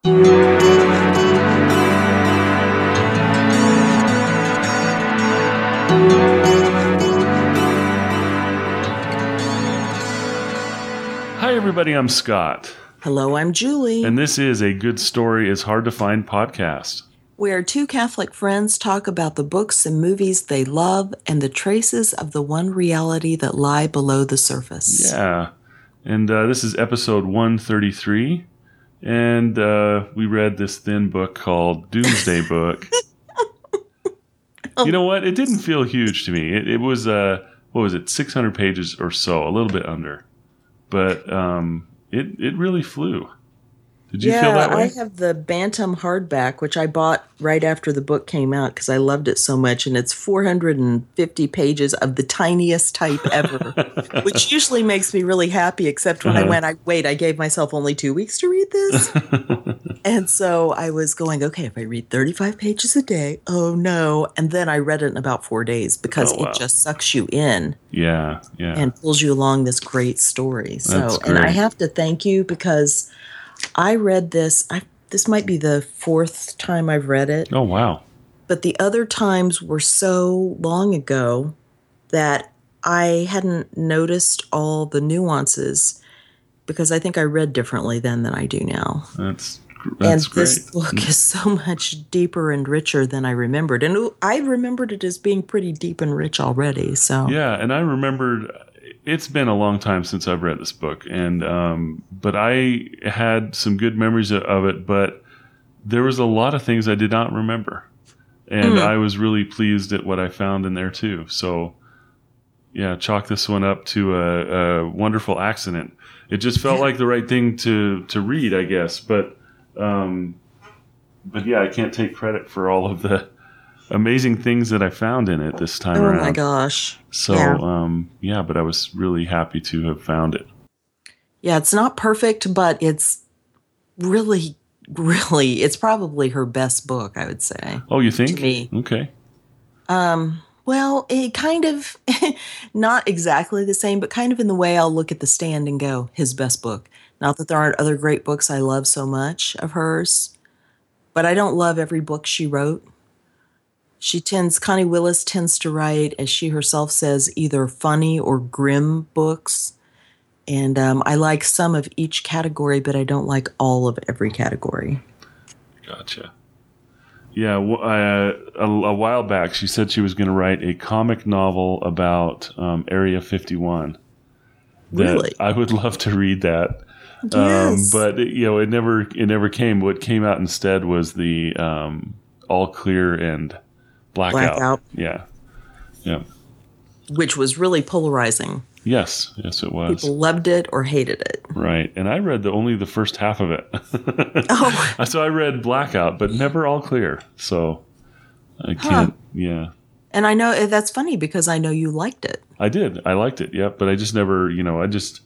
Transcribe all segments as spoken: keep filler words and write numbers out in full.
Hi, everybody. I'm Scott. Hello, I'm Julie. And this is A Good Story is Hard to Find podcast, where two Catholic friends talk about the books and movies they love and the traces of the one reality that lie below the surface. Yeah. And uh, this is episode one thirty-three. And uh, we read this thin book called Doomsday Book. You know what? It didn't feel huge to me. It, it was, uh, what was it, six hundred pages or so, a little bit under. But um, it, it really flew. Did you yeah, feel that way? I have the Bantam hardback, which I bought right after the book came out because I loved it so much. And it's four hundred fifty pages of the tiniest type ever, which usually makes me really happy, except when uh-huh. I went, I wait, I gave myself only two weeks to read this. And so I was going, okay, if I read thirty-five pages a day, oh no. And then I read it in about four days because oh, wow. it just sucks you in. Yeah, yeah. And pulls you along this great story. So, That's great. And I have to thank you because I read this, I, this might be the fourth time I've read it. Oh, wow. But the other times were so long ago that I hadn't noticed all the nuances because I think I read differently then than I do now. That's, that's and great. This book is so much deeper and richer than I remembered. And I remembered it as being pretty deep and rich already. So yeah, and I remembered... It's been a long time since I've read this book, and um, but I had some good memories of it, but there was a lot of things I did not remember, and mm. I was really pleased at what I found in there too. So, yeah, chalk this one up to a, a wonderful accident. It just felt like the right thing to to read, I guess, but um, but yeah, I can't take credit for all of the amazing things that I found in it this time oh around. Oh my gosh. So, yeah. Um, yeah, but I was really happy to have found it. Yeah, it's not perfect, but it's really, really, it's probably her best book, I would say. Oh, you think? To me. Okay. Um, well, it kind of, not exactly the same, but kind of in the way I'll look at The Stand and go, his best book. Not that there aren't other great books I love so much of hers, but I don't love every book she wrote. She tends, Connie Willis tends to write, as she herself says, either funny or grim books. And um, I like some of each category, but I don't like all of every category. Gotcha. Yeah, uh, a, a while back, she said she was going to write a comic novel about um, Area fifty-one. Really? I would love to read that. Yes. Um, but, it, you know, it never it never came. What came out instead was the um, All Clear and Blackout. Blackout. Yeah. Yeah. Which was really polarizing. Yes. Yes, it was. People loved it or hated it. Right. And I read the only the first half of it. Oh. So I read Blackout, but never All Clear. So I can't, huh. yeah. And I know that's funny because I know you liked it. I did. I liked it, yep. But I just never, you know, I just,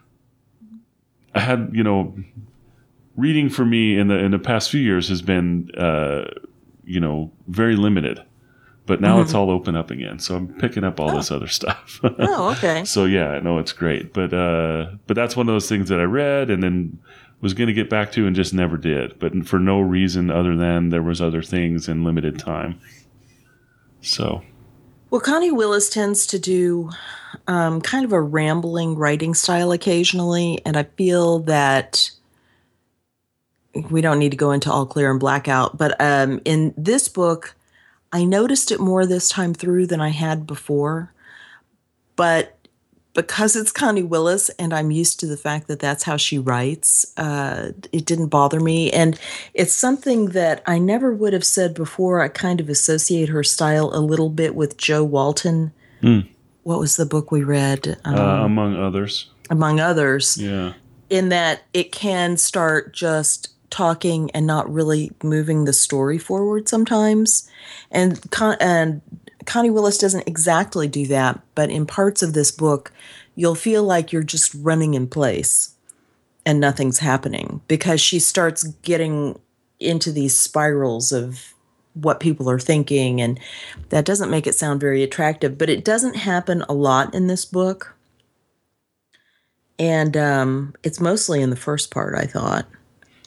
I had, you know, reading for me in the in the past few years has been, uh, you know, very limited. But now mm-hmm. it's all open up again, so I'm picking up all oh. this other stuff. Oh, okay. So yeah, I know it's great, but uh, but that's one of those things that I read and then was going to get back to and just never did. But for no reason other than there was other things in limited time. So, well, Connie Willis tends to do um, kind of a rambling writing style occasionally, and I feel that we don't need to go into All Clear and Blackout, but um, in this book, I noticed it more this time through than I had before, but because it's Connie Willis and I'm used to the fact that that's how she writes, uh, it didn't bother me. And it's something that I never would have said before. I kind of associate her style a little bit with Jo Walton. Mm. What was the book we read? Um, uh, among others. Among others. Yeah. In that it can start just talking and not really moving the story forward sometimes. And Con- and Connie Willis doesn't exactly do that, but in parts of this book, you'll feel like you're just running in place and nothing's happening because she starts getting into these spirals of what people are thinking, and that doesn't make it sound very attractive, but it doesn't happen a lot in this book. And um, it's mostly in the first part, I thought,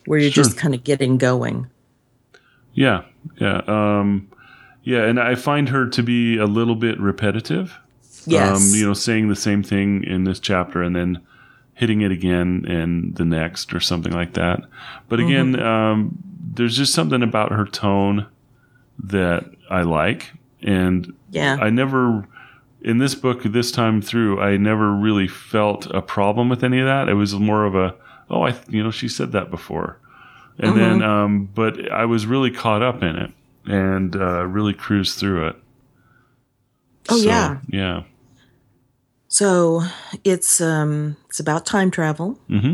where you're Sure. just kind of getting going. Yeah, yeah, um, yeah, and I find her to be a little bit repetitive. Yes. Um, you know, saying the same thing in this chapter and then hitting it again in the next or something like that. But again, Mm-hmm. um, there's just something about her tone that I like, and Yeah. I never. In this book, this time through, I never really felt a problem with any of that. It was more of a, oh, I, you know, she said that before. And Mm-hmm. then, um, but I was really caught up in it and uh, really cruised through it. Oh, So, yeah. Yeah. So it's um it's about time travel Mm-hmm.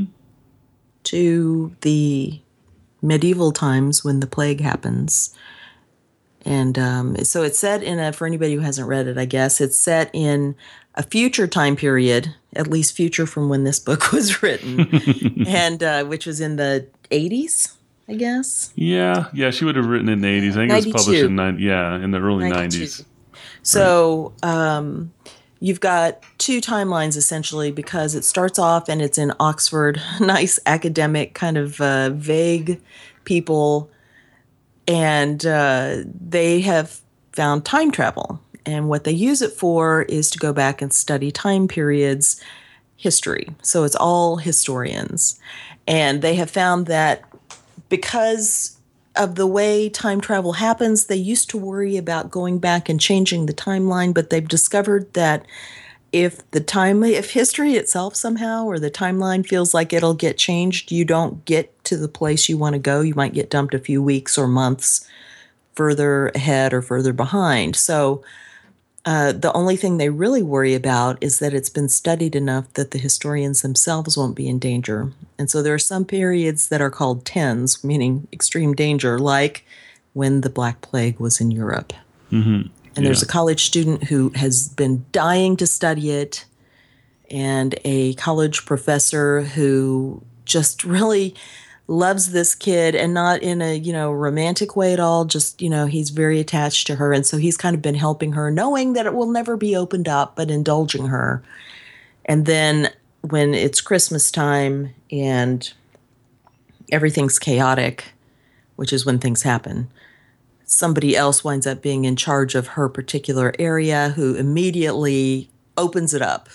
to the medieval times when the plague happens. And um, so it's set in a, for anybody who hasn't read it, I guess, it's set in a future time period, at least future from when this book was written, and uh, which was in the eighties, I guess. Yeah. Yeah. She would have written it in the eighties. I think it was published ninety-two. in nine. Yeah, in the early ninety-two. nineties. So um, you've got two timelines essentially because it starts off and it's in Oxford, nice academic kind of uh, vague people. And uh, they have found time travel. And what they use it for is to go back and study time periods history. So it's all historians. And they have found that because of the way time travel happens, they used to worry about going back and changing the timeline, but they've discovered that if the time, if history itself somehow or the timeline feels like it'll get changed, you don't get to the place you want to go. You might get dumped a few weeks or months further ahead or further behind. So uh, the only thing they really worry about is that it's been studied enough that the historians themselves won't be in danger. And so there are some periods that are called tens, meaning extreme danger, like when the Black Plague was in Europe. Mm-hmm. And there's a college student who has been dying to study it, and a college professor who just really loves this kid, and not in a, you know, romantic way at all. Just, you know, he's very attached to her. And so he's kind of been helping her, knowing that it will never be opened up, but indulging her. And then when it's Christmas time and everything's chaotic, which is when things happen, somebody else winds up being in charge of her particular area who immediately opens it up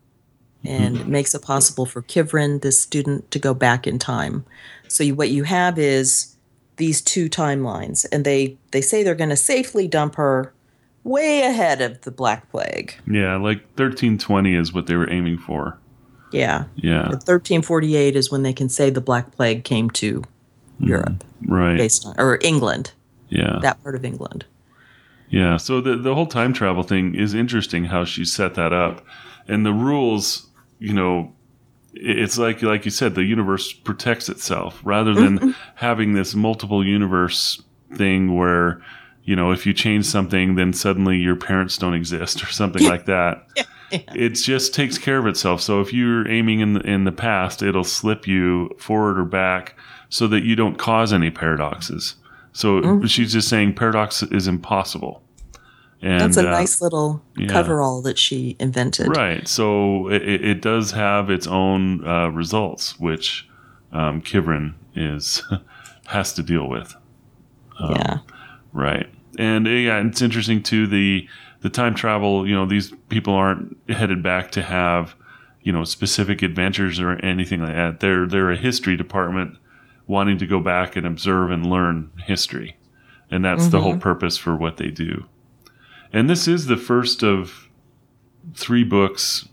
and mm-hmm. makes it possible for Kivrin, this student, to go back in time. So you, what you have is these two timelines, and they, they say they're going to safely dump her way ahead of the Black Plague. Yeah, like thirteen twenty is what they were aiming for. Yeah. Yeah. But thirteen forty-eight is when they can say the Black Plague came to mm-hmm. Europe. Right. Based on, or England. Yeah. That part of England. Yeah. So the the whole time travel thing is interesting how she set that up. And the rules, you know, it's like like you said, the universe protects itself rather than mm-hmm. having this multiple universe thing where, you know, if you change something, then suddenly your parents don't exist or something like that. Yeah. It just takes care of itself. So if you're aiming in the, in the past, it'll slip you forward or back so that you don't cause any paradoxes. So mm-hmm. she's just saying paradox is impossible. And that's a uh, nice little yeah. coverall that she invented. Right. So it, it does have its own uh, results, which um, Kivrin is has to deal with. Um, yeah. Right. And uh, yeah, it's interesting too. The the time travel. You know, these people aren't headed back to have, you know, specific adventures or anything like that. They're they're a history department wanting to go back and observe and learn history. And that's mm-hmm. the whole purpose for what they do. And this is the first of three books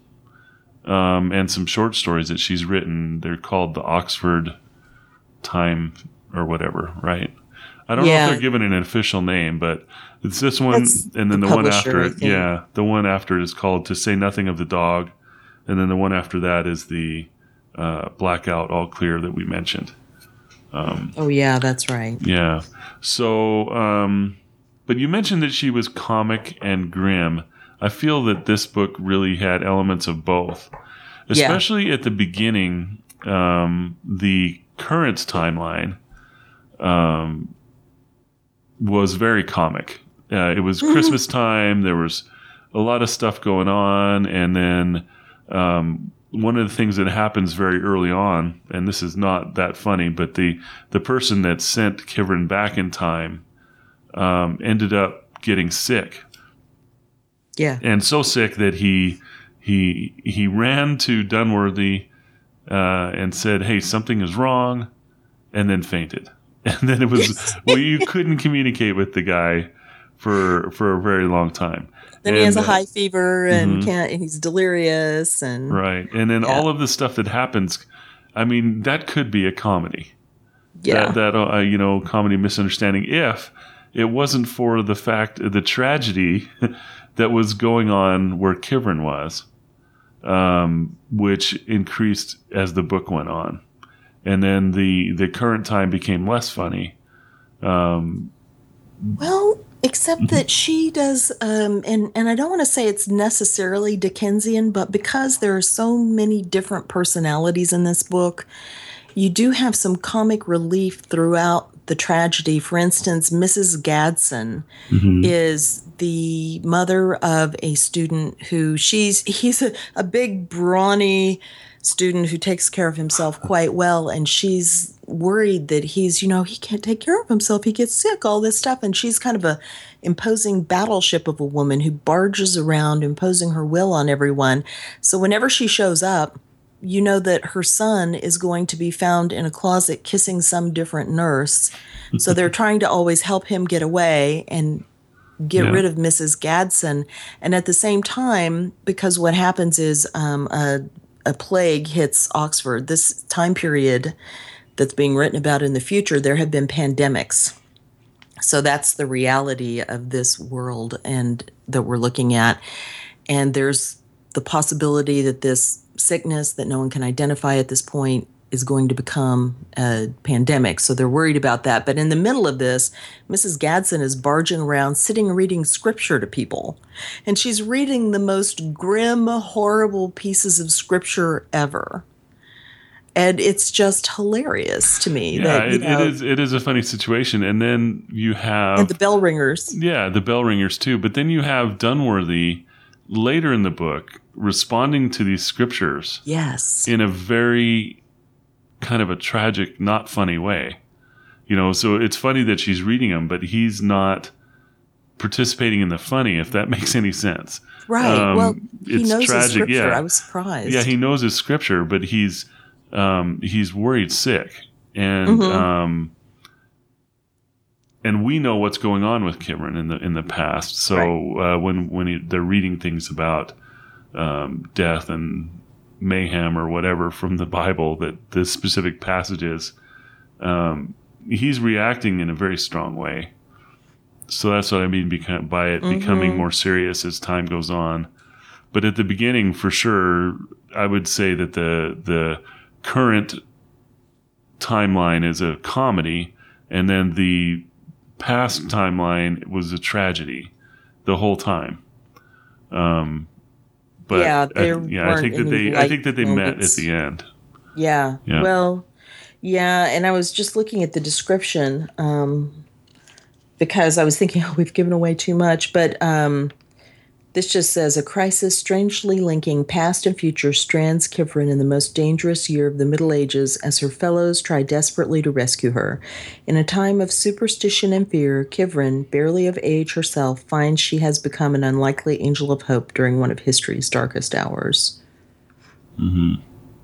um, and some short stories that she's written. They're called the Oxford Time or whatever, right? I don't yeah. know if they're given an official name, but it's this one that's and then the, the one publisher, after it. Yeah, the one after it is called To Say Nothing of the Dog. And then the one after that is the uh, Blackout All Clear that we mentioned. Um, oh, yeah, that's right. Yeah. So, um, but you mentioned that she was comic and grim. I feel that this book really had elements of both, especially yeah. at the beginning. Um, the current timeline um, was very comic. Uh, it was Christmas time. There was a lot of stuff going on. And then um, one of the things that happens very early on, and this is not that funny, but the, the person that sent Kivrin back in time um, ended up getting sick. Yeah. And so sick that he he he ran to Dunworthy uh, and said, "Hey, something is wrong," and then fainted. And then it was well, you couldn't communicate with the guy for for a very long time. Then and, he has a high fever and mm-hmm. can't. And he's delirious and right. And then yeah. all of the stuff that happens. I mean, that could be a comedy. Yeah. That, that uh, you know, comedy misunderstanding if it wasn't for the fact the tragedy that was going on where Kivrin was, um, which increased as the book went on. And then the, the current time became less funny. Um, well, except that she does, um, and, and I don't want to say it's necessarily Dickensian, but because there are so many different personalities in this book, you do have some comic relief throughout the tragedy. For instance, Missus Gadsden mm-hmm. is the mother of a student who she's he's a, a big brawny student who takes care of himself quite well, and she's worried that he's you know he can't take care of himself, he gets sick, all this stuff, and she's kind of a imposing battleship of a woman who barges around imposing her will on everyone. So whenever she shows up, you know that her son is going to be found in a closet kissing some different nurse. So they're trying to always help him get away and get yeah. rid of Missus Gadsden. And at the same time, because what happens is um, a, a plague hits Oxford. This time period that's being written about in the future, there have been pandemics. So that's the reality of this world and that we're looking at. And there's the possibility that this sickness that no one can identify at this point is going to become a pandemic. So they're worried about that. But in the middle of this, Missus Gadsden is barging around, sitting and reading scripture to people. And she's reading the most grim, horrible pieces of scripture ever. And it's just hilarious to me. Yeah, that, you it, know, it is. It is a funny situation. And then you have... And the bell ringers. Yeah, the bell ringers too. But then you have Dunworthy later in the book responding to these scriptures. Yes. In a very kind of a tragic, not funny way. You know, so it's funny that she's reading them, but he's not participating in the funny, if that makes any sense. Right. Um, well, he it's knows tragic. his scripture. Yeah. I was surprised. Yeah, he knows his scripture, but he's um, he's worried sick. And mm-hmm. um, and we know what's going on with Kivrin in the in the past. So right. uh, when when he, they're reading things about um, death and mayhem or whatever from the Bible, that the specific passages, um, he's reacting in a very strong way. So that's what I mean beca- by it mm-hmm. becoming more serious as time goes on. But at the beginning, for sure, I would say that the the current timeline is a comedy, and then the past timeline was a tragedy the whole time. Um, but yeah, I, yeah, I think that they I think that they moments. met at the end. Yeah. yeah. Well, yeah, and I was just looking at the description um, because I was thinking, oh, we've given away too much, but um, this just says a crisis strangely linking past and future strands Kivrin in the most dangerous year of the Middle Ages as her fellows try desperately to rescue her. In a time of superstition and fear, Kivrin, barely of age herself, finds she has become an unlikely angel of hope during one of history's darkest hours. Mm-hmm.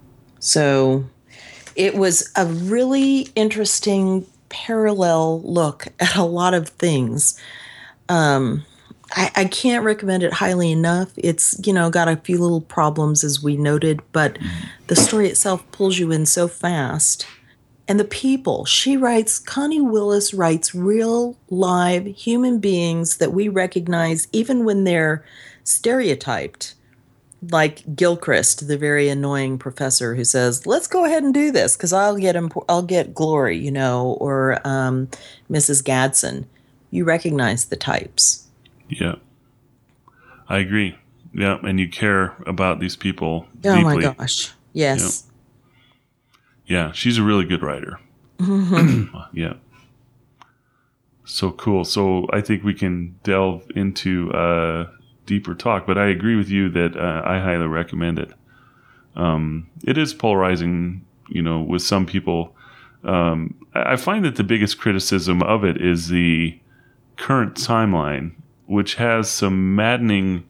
So it was a really interesting parallel look at a lot of things. Um, I, I can't recommend it highly enough. It's, you know, got a few little problems as we noted, but the story itself pulls you in so fast. And the people, she writes, Connie Willis writes real, live human beings that we recognize even when they're stereotyped. Like Gilchrist, the very annoying professor who says, let's go ahead and do this because I'll get imp- I'll get glory, you know, or um, Missus Gadsden. You recognize the types. Yeah, I agree. Yeah, and you care about these people oh deeply. Oh, my gosh. Yes. Yeah, yeah, she's a really good writer. Mm-hmm. Yeah. So cool. So I think we can delve into uh, deeper talk, but I agree with you that uh, I highly recommend it. um, it is polarizing, you know, with some people. Um, I find that the biggest criticism of it is the current timeline, which has some maddening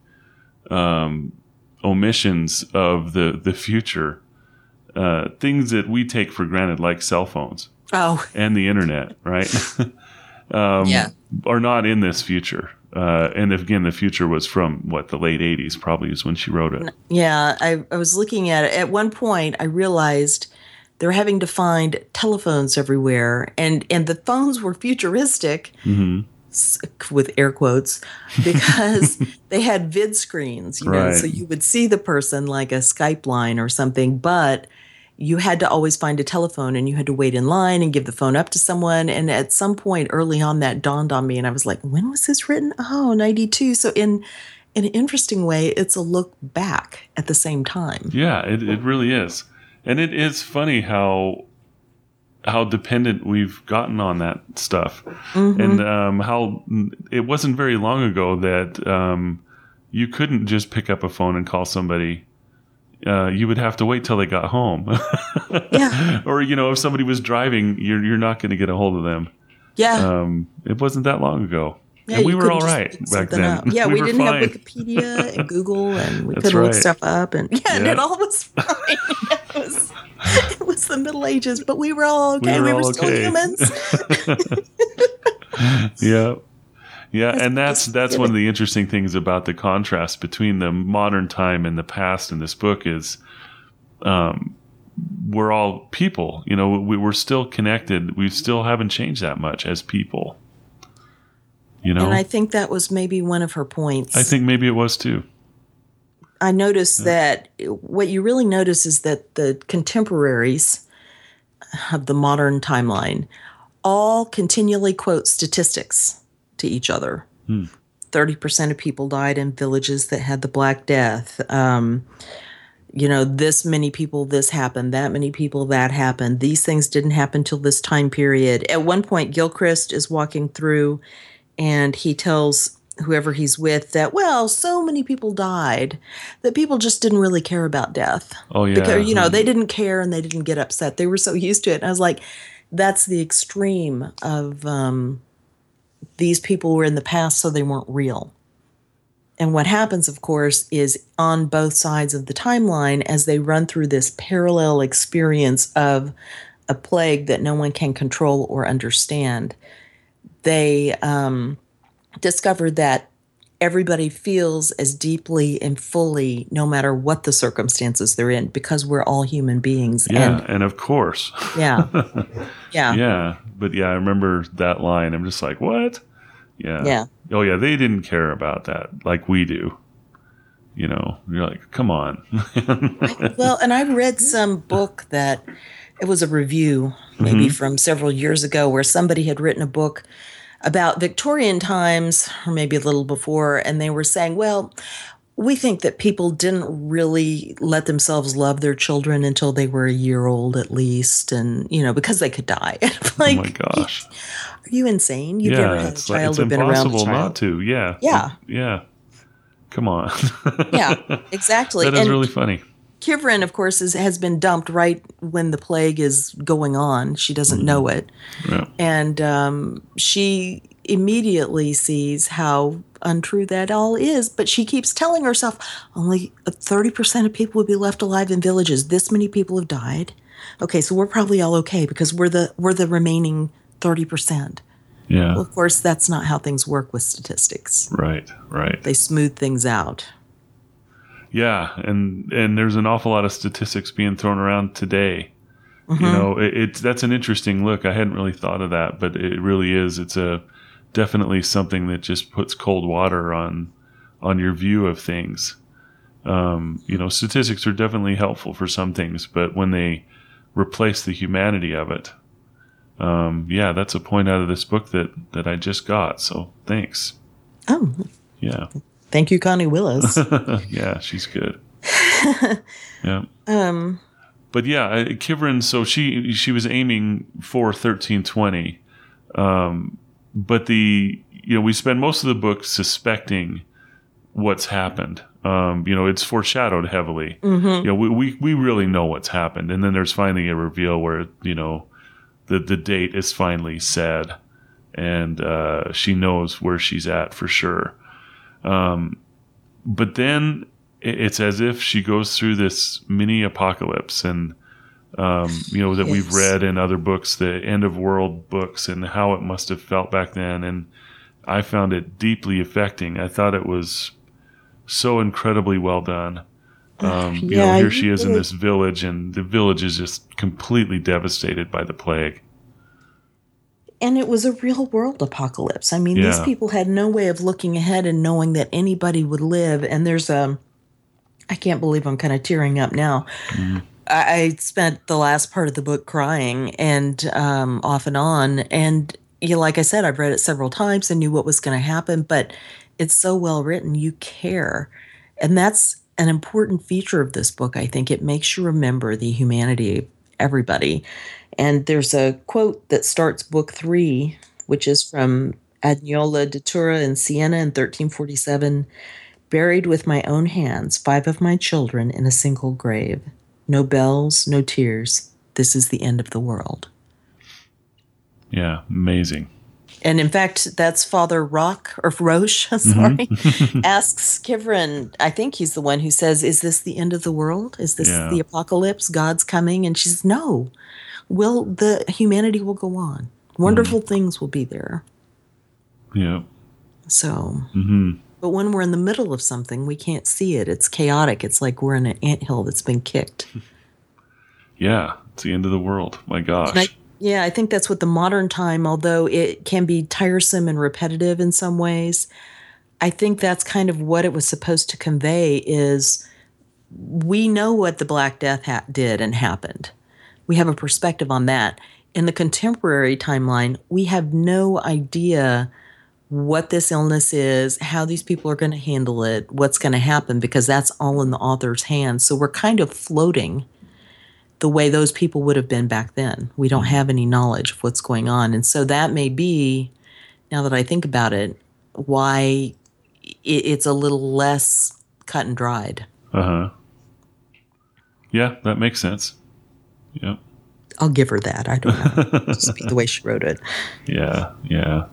um, omissions of the, the future, uh, things that we take for granted, like cell phones Oh, and the internet, right? um, yeah. are not in this future. Uh, and if, again, the future was from, what, the late eighties probably is when she wrote it. Yeah, I, I was looking at it. At one point, I realized they're having to find telephones everywhere. And, and the phones were futuristic, Mm-hmm. s- with air quotes, because they had vid screens, you know, Right. so you would see the person like a Skype line or something, but you had to always find a telephone and you had to wait in line and give the phone up to someone. And at some point early on, that dawned on me and I was like, when was this written? Oh, ninety-two. So in, in an interesting way, it's a look back at the same time. Yeah, it, it really is. And it is funny how how dependent we've gotten on that stuff. Mm-hmm. And um, how it wasn't very long ago that um, you couldn't just pick up a phone and call somebody. Uh, you would have to wait till they got home. Yeah. Or, you know, if somebody was driving, you're you're not going to get a hold of them. Yeah. Um, it wasn't that long ago. Yeah, and we you were couldn't all just right pick back something then. up. Yeah, we, we were didn't fine. have Wikipedia and Google, and we That's couldn't look right. stuff up, and yeah, and Yeah. it all was fine. it was it was the Middle Ages, but we were all okay. We We were were, all still okay. humans. Yeah. Yeah, That's- and that's that's one of the interesting things about the contrast between the modern time and the past in this book is um, we're all people. You know, we, we're still connected. We still haven't changed that much as people. You know, And I think that was maybe one of her points. I think maybe it was too. I noticed that what you really notice is that the contemporaries of the modern timeline all continually quote statistics to each other. Hmm. thirty percent of people died in villages that had the Black Death. Um, you know, this many people, this happened, that many people, that happened. These things didn't happen till this time period. At one point, Gilchrist is walking through and he tells whoever he's with that, well, so many people died that people just didn't really care about death. Oh yeah, Because, you know, they didn't care and they didn't get upset. They were so used to it. And I was like, that's the extreme of um, these people were in the past, so they weren't real. And what happens, of course, is on both sides of the timeline, as they run through this parallel experience of a plague that no one can control or understand, they um, discovered that everybody feels as deeply and fully, no matter what the circumstances they're in, because we're all human beings. yeah, And and of course, yeah, yeah, yeah. But yeah, I remember that line. I'm just like, what? Yeah. yeah. Oh yeah, they didn't care about that like we do. You know, you're like, come on. Well, and I read some book that it was a review, maybe Mhm. from several years ago, where somebody had written a book about Victorian times, or maybe a little before, and they were saying, well, we think that people didn't really let themselves love their children until they were a year old at least, and, you know, because they could die. Like, Oh my gosh. are you insane? You've never Yeah, had a it's like child it's or been around a impossible child. not to. Yeah. Yeah. Yeah. Come on. Yeah, exactly. That is And really funny. Kivrin, of course, is, has been dumped right when the plague is going on. She doesn't Mm-hmm. know it. Yeah. And um, she immediately sees how untrue that all is. But she keeps telling herself only thirty percent of people would be left alive in villages. This many people have died. Okay, so we're probably all okay because we're the we're the remaining thirty percent. Yeah. Well, of course, that's not how things work with statistics. Right. Right. They smooth things out. Yeah, and and there's an awful lot of statistics being thrown around today. Mm-hmm. You know, it, it's that's an interesting look. I hadn't really thought of that, but it really is. It's a definitely something that just puts cold water on on your view of things. Um, you know, statistics are definitely helpful for some things, but when they replace the humanity of it, um, yeah, that's a point out of this book that that I just got. So thanks. Oh, Yeah. thank you, Connie Willis. Yeah, she's good. Yeah. um, But yeah, uh, Kivrin, so she she was aiming for thirteen twenty. Um, but the, you know, we spend most of the book suspecting what's happened. Um, you know, it's foreshadowed heavily. Mm-hmm. You know, we, we we really know what's happened, and then there's finally a reveal where you know the the date is finally said, and uh, she knows where she's at for sure. Um, but then it's as if she goes through this mini apocalypse, and um, you know that yes. we've read in other books, the end of world books, and how it must have felt back then. And I found it deeply affecting. I thought it was so incredibly well done. Um, you yeah, know, here she is in this village, and the village is just completely devastated by the plague. And it was a real world apocalypse. I mean, yeah. these people had no way of looking ahead and knowing that anybody would live. And there's a, I can't believe I'm kind of tearing up now. Mm. I, I spent the last part of the book crying and um, off and on. And you know, like I said, I've read it several times and knew what was going to happen, but it's so well written, you care. And that's an important feature of this book. I think it makes you remember the humanity of everybody. And there's a quote that starts book three, which is from Agnolo de Tura in Siena in thirteen forty-seven. Buried with my own hands, five of my children in a single grave. No bells, no tears. This is the end of the world. Yeah, amazing. And in fact, that's Father Roch, or Roche, sorry, mm-hmm. asks Kivrin, I think he's the one who says, is this the end of the world? Is this yeah. the apocalypse? God's coming? And she says, no. Will the humanity will go on. Wonderful mm. things will be there. Yeah. So, mm-hmm. but when we're in the middle of something, we can't see it. It's chaotic. It's like we're in an anthill that's been kicked. Yeah, it's the end of the world. My gosh. I, yeah, I think that's what the modern time, although it can be tiresome and repetitive in some ways, I think that's kind of what it was supposed to convey is we know what the Black Death ha- did and happened. We have a perspective on that. In the contemporary timeline, we have no idea what this illness is, how these people are going to handle it, what's going to happen, because that's all in the author's hands. So we're kind of floating the way those people would have been back then. We don't have any knowledge of what's going on. And so that may be, now that I think about it, why it's a little less cut and dried. Uh-huh. Yeah, that makes sense. Yep. I'll give her that. I don't know. Just be the way she wrote it. Yeah, yeah.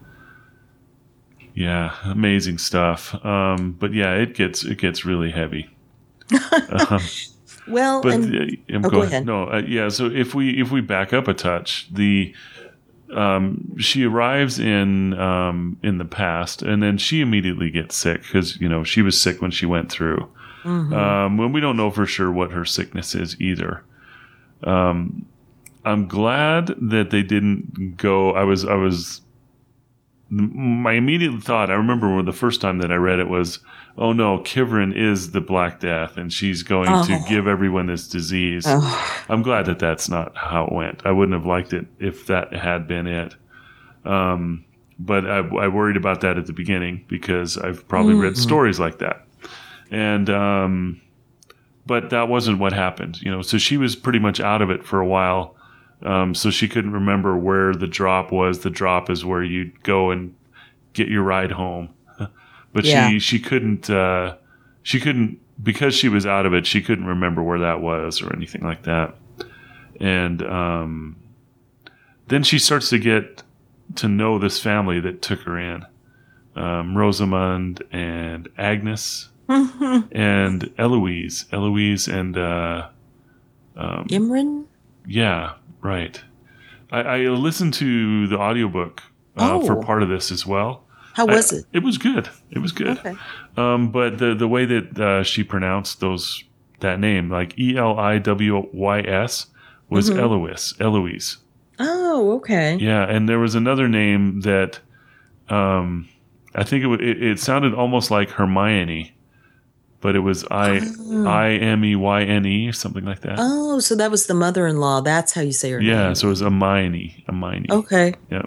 Yeah, amazing stuff. Um, but yeah, it gets it gets really heavy. um, well, but and, uh, oh, go, go ahead. ahead. No, uh, yeah. So if we if we back up a touch, the um, she arrives in um, in the past, and then she immediately gets sick because you know she was sick when she went through. Mm-hmm. Um, when we don't know for sure what her sickness is either. Um, I'm glad that they didn't go. I was I was. My immediate thought, I remember when the first time that I read it was, oh no, Kivrin is the Black Death and she's going oh. to give everyone this disease. Oh. I'm glad that that's not how it went. I wouldn't have liked it if that had been it. Um, but I, I worried about that at the beginning because I've probably mm-hmm. read stories like that. And, um, but that wasn't what happened, you know, so she was pretty much out of it for a while. Um, so she couldn't remember where the drop was. The drop is where you'd go and get your ride home. But yeah. she, she couldn't, uh, she couldn't, because she was out of it, she couldn't remember where that was or anything like that. And, um, then she starts to get to know this family that took her in. Um, Rosamund and Agnes and Eloise, Eloise and, uh, um, Imran? Yeah. Right. I, I listened to the audiobook uh, oh. for part of this as well. How was I, it? It was good. It was good. Okay. Um, but the the way that uh, she pronounced those that name, like E L I W Y S, was mm-hmm. Eloise. Eloise. Oh, okay. Yeah, and there was another name that um, I think it, it it sounded almost like Hermione. But it was I oh. I M E Y N E or something like that. Oh, so that was the mother-in-law. That's how you say her yeah, name. Yeah, so it was Hermione. Hermione. Okay. Yeah.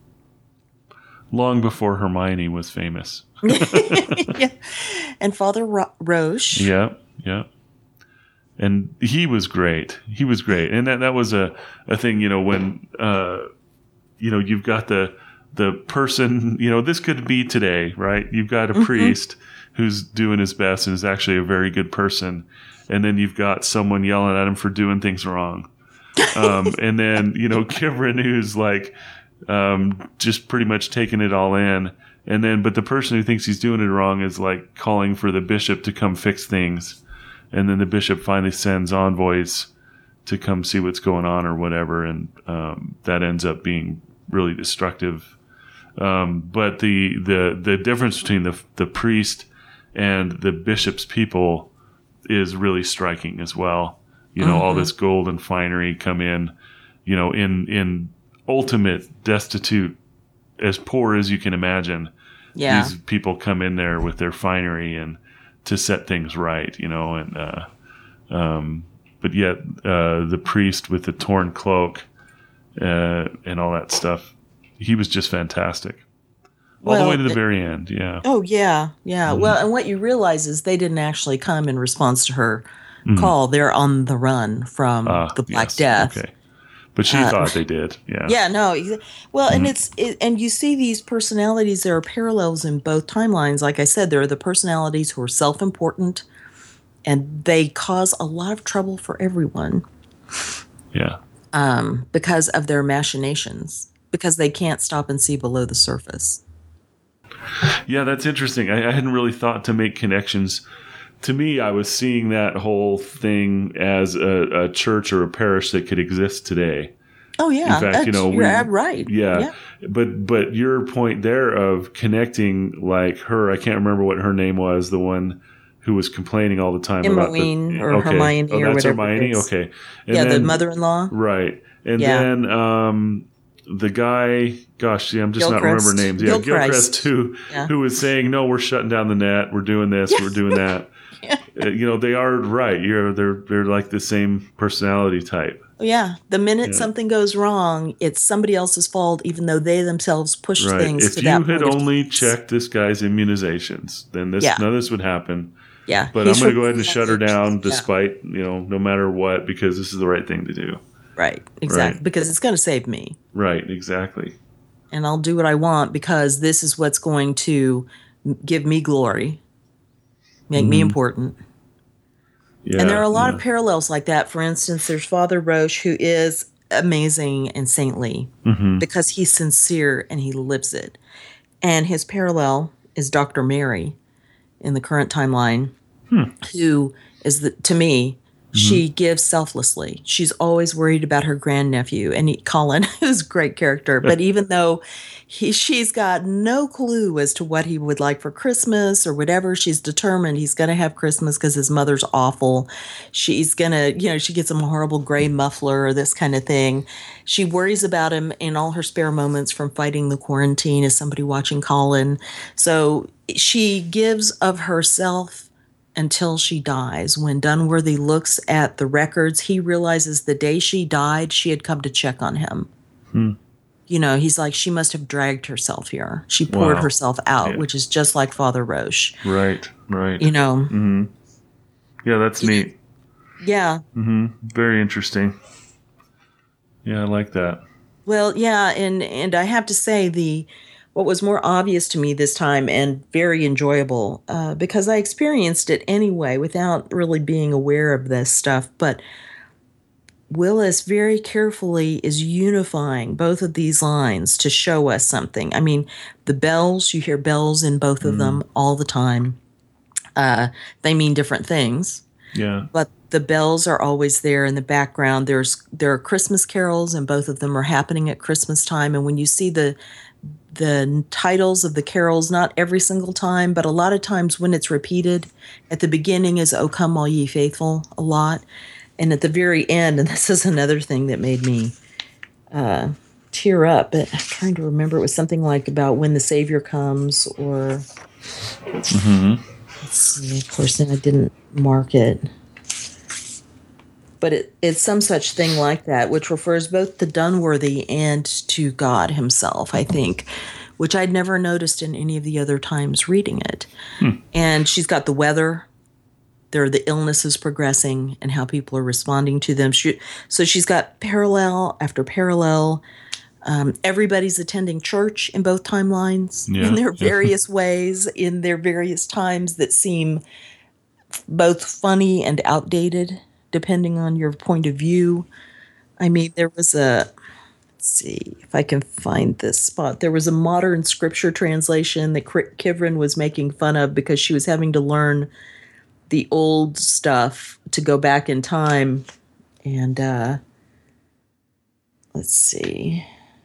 Long before Hermione was famous. yeah. And Father Ro- Roche. Yeah, yeah. And he was great. He was great. And that, that was a, a thing, you know, when, uh, you know, you've got the the person, you know, this could be today, right? You've got a Mm-hmm. priest who's doing his best and is actually a very good person. And then you've got someone yelling at him for doing things wrong. Um, and then, you know, Kivrin, who's like um, just pretty much taking it all in. And then, but the person who thinks he's doing it wrong is like calling for the bishop to come fix things. And then the bishop finally sends envoys to come see what's going on or whatever. And um, that ends up being really destructive. Um, but the, the, the difference between the, the priest and the bishop's people is really striking as well. You know, mm-hmm. all this gold and finery come in, you know, in, in ultimate destitute, as poor as you can imagine. Yeah. These people come in there with their finery and to set things right, you know, and, uh, um, but yet, uh, the priest with the torn cloak, uh, and all that stuff, he was just fantastic. All well, the way to the it, very end. Yeah. Oh yeah. Yeah. Mm-hmm. Well, and what you realize is they didn't actually come in response to her mm-hmm. call. They're on the run from uh, the Black yes. Death. Okay. But she uh, thought they did, yeah. Yeah, no. Well, mm-hmm. and it's it, and you see these personalities. There are parallels in both timelines. Like I said, there are the personalities who are self-important, and they cause a lot of trouble for everyone. Yeah. Um, because of their machinations, because they can't stop and see below the surface. Yeah, that's interesting. I, I hadn't really thought to make connections. To me, I was seeing that whole thing as a, a church or a parish that could exist today. Oh yeah, in fact, you know, you're we, right. Yeah. yeah, but but your point there of connecting, like her, I can't remember what her name was, the one who was complaining all the time Emmeline about the, or okay. Hermione oh, or that's whatever. Hermione. Okay, and yeah, then, the mother-in-law. Right, and yeah. then um, the guy. Gosh, yeah, I'm just Gilchrist. not remembering names. Yeah, Gilchrist, Gilchrist who yeah. who was saying, no, we're shutting down the net. We're doing this. Yeah. We're doing that. yeah. uh, you know, they are right. You're they're they're like the same personality type. Yeah. The minute yeah. something goes wrong, it's somebody else's fault, even though they themselves pushed right. things if to that point. If you had only of checked this guy's immunizations, then this yeah. none of this would happen. Yeah. But He's I'm going to go ahead and shut her down, yeah. despite you know, no matter what, because this is the right thing to do. Right. Exactly. Right. Because it's going to save me. Right. Exactly. And I'll do what I want because this is what's going to give me glory, make mm-hmm. me important. Yeah, and there are a lot yeah. of parallels like that. For instance, there's Father Roche, who is amazing and saintly mm-hmm. because he's sincere and he lives it. And his parallel is Doctor Mary in the current timeline, hmm. who is, the, to me, mm-hmm. she gives selflessly. She's always worried about her grandnephew. And he, Colin, who's a great character, but even though he, she's got no clue as to what he would like for Christmas or whatever, she's determined he's going to have Christmas because his mother's awful. She's going to, you know, she gets him a horrible gray muffler or this kind of thing. She worries about him in all her spare moments from fighting the quarantine as somebody watching Colin. So she gives of herself until she dies. When Dunworthy looks at the records, he realizes the day she died, she had come to check on him. Hmm. You know, he's like, she must have dragged herself here. She poured wow. herself out, yeah. which is just like Father Roche. Right, right. You know. Mm-hmm. Yeah, that's neat. Yeah. Mm-hmm. Very interesting. Yeah, I like that. Well, yeah, and, and I have to say the what was more obvious to me this time and very enjoyable, uh, because I experienced it anyway without really being aware of this stuff, but Willis very carefully is unifying both of these lines to show us something. I mean, the bells, you hear bells in both of mm. them all the time. Uh, they mean different things. Yeah. But the bells are always there in the background. There's there are Christmas carols, and both of them are happening at Christmas time. And when you see the the titles of the carols, not every single time, but a lot of times when it's repeated, at the beginning is "O Come All Ye Faithful" a lot. And at the very end, and this is another thing that made me uh, tear up, but I'm trying to remember, it was something like about when the Savior comes, or mm-hmm. let's see, of course, then I didn't mark it. But it, it's some such thing like that, which refers both to Dunworthy and to God himself, I think, which I'd never noticed in any of the other times reading it. Hmm. And she's got the weather. There are the illnesses progressing and how people are responding to them. She, so she's got parallel after parallel. Um, everybody's attending church in both timelines Yeah. in their Yeah. various ways, in their various times that seem both funny and outdated, depending on your point of view. I mean, there was a, let's see if I can find this spot. There was a modern scripture translation that Kivrin was making fun of because she was having to learn the old stuff to go back in time. And uh, let's see.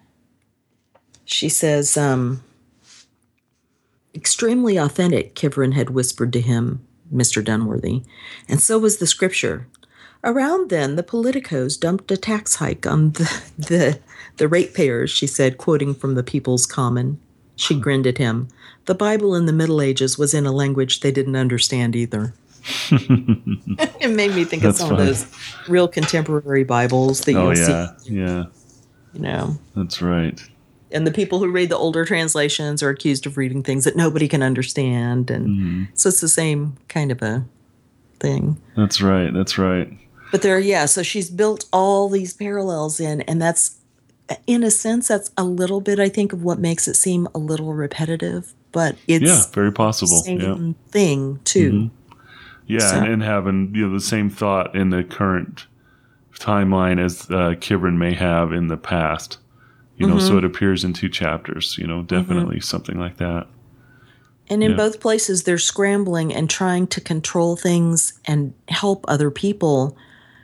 She says, um, extremely authentic, Kivrin had whispered to him, Mister Dunworthy, and so was the scripture. Around then, the politicos dumped a tax hike on the, the, the ratepayers, she said, quoting from the People's Common. She grinned at him. The Bible in the Middle Ages was in a language they didn't understand either. It made me think That's of some funny. of those real contemporary Bibles that Oh, you'll yeah. see. Yeah. You know. That's right. And the people who read the older translations are accused of reading things that nobody can understand. And Mm-hmm. so it's the same kind of a thing. That's right. That's right. But there, yeah, so she's built all these parallels in, and that's, in a sense, that's a little bit, I think, of what makes it seem a little repetitive. But it's Yeah, very possible. the same Yeah. thing, too. Mm-hmm. Yeah, So- and, and having you know the same thought in the current timeline as uh, Kivrin may have in the past. You know, Mm-hmm. so it appears in two chapters. You know, definitely something like that. And in Yeah. both places, they're scrambling and trying to control things and help other people.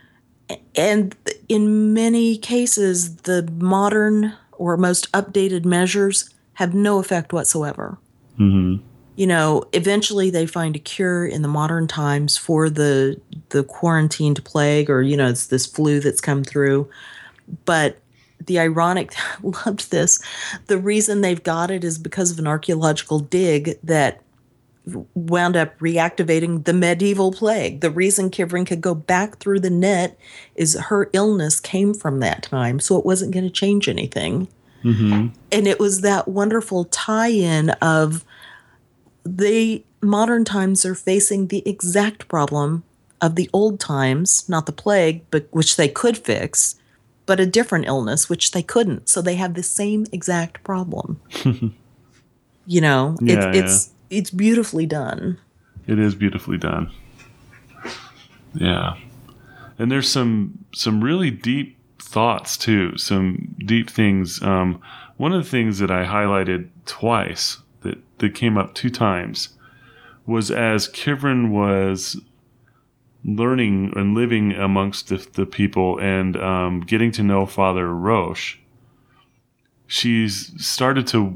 And in many cases, the modern or most updated measures have no effect whatsoever. Mm-hmm. You know, eventually they find a cure in the modern times for the the quarantined plague, or, you know, it's this flu that's come through. But the ironic, I loved this, the reason they've got it is because of an archaeological dig that wound up reactivating the medieval plague. The reason Kivrin could go back through the net is her illness came from that time, so it wasn't going to change anything. Mm-hmm. And it was that wonderful tie-in of the modern times are facing the exact problem of the old times, not the plague, but which they could fix, but a different illness, which they couldn't. So they have the same exact problem. You know, Yeah, it's it's it's beautifully done. It is beautifully done. Yeah. And there's some some really deep thoughts too, some deep things. Um, one of the things that I highlighted twice that, that came up two times was as Kivrin was learning and living amongst the, the people and um, getting to know Father Roche, she's started to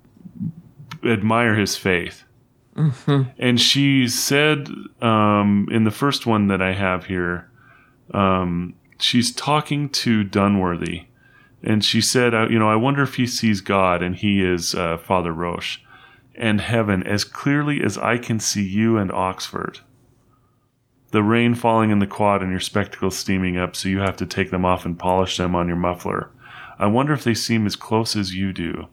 admire his faith. Mm-hmm. And she said um, in the first one that I have here, um, she's talking to Dunworthy, and she said, uh, you know, I wonder if he sees God, and he is uh, Father Roche, and heaven as clearly as I can see you and Oxford. The rain falling in the quad and your spectacles steaming up, so you have to take them off and polish them on your muffler. I wonder if they seem as close as you do.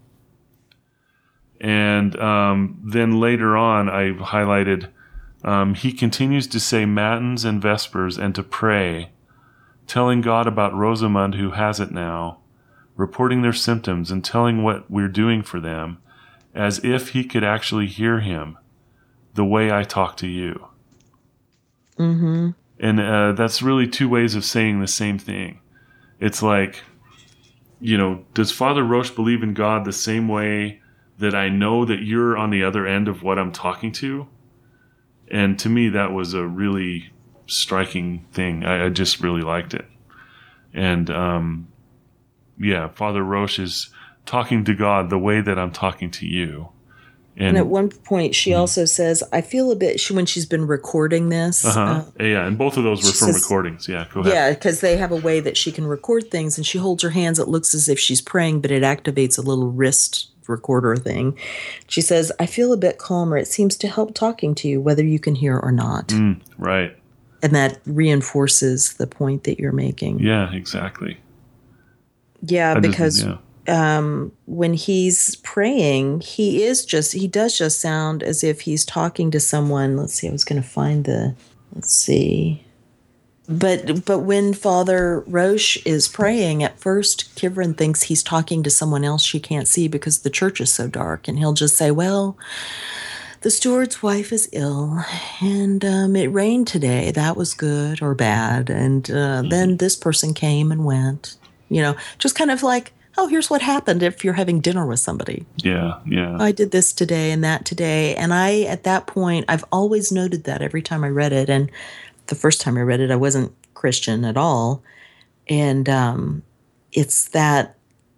And um, then later on, I highlighted, um, he continues to say matins and vespers and to pray, telling God about Rosamund who has it now, reporting their symptoms and telling what we're doing for them, as if he could actually hear him, the way I talk to you. Mm-hmm. And uh, that's really two ways of saying the same thing. It's like, you know, does Father Roche believe in God the same way that I know that you're on the other end of what I'm talking to? And to me, that was a really striking thing. I, I just really liked it. And, um, yeah, Father Roche is talking to God the way that I'm talking to you. And, And at one point, she also says, I feel a bit, she, when she's been recording this, uh-huh. uh, yeah, and both of those were she from says- recordings. Yeah, go ahead. yeah, because they have a way that she can record things, and she holds her hands. It looks as if she's praying, but it activates a little wrist recorder thing. She says, I feel a bit calmer. It seems to help talking to you, whether you can hear or not. Mm, right. And that reinforces the point that you're making. Yeah, exactly. Yeah, I just- because yeah. um, when he's praying, he is just, he does just sound as if he's talking to someone. Let's see, I was going to find the, let's see. But but when Father Roche is praying, at first Kivrin thinks he's talking to someone else she can't see because the church is so dark. And he'll just say, well, the steward's wife is ill, and um, it rained today. That was good or bad. And uh, mm-hmm. then this person came and went. You know, just kind of like, oh, here's what happened if you're having dinner with somebody. Yeah, yeah. I did this today and that today. And I, at that point, I've always noted that every time I read it. And the first time I read it, I wasn't Christian at all. And um, it's that,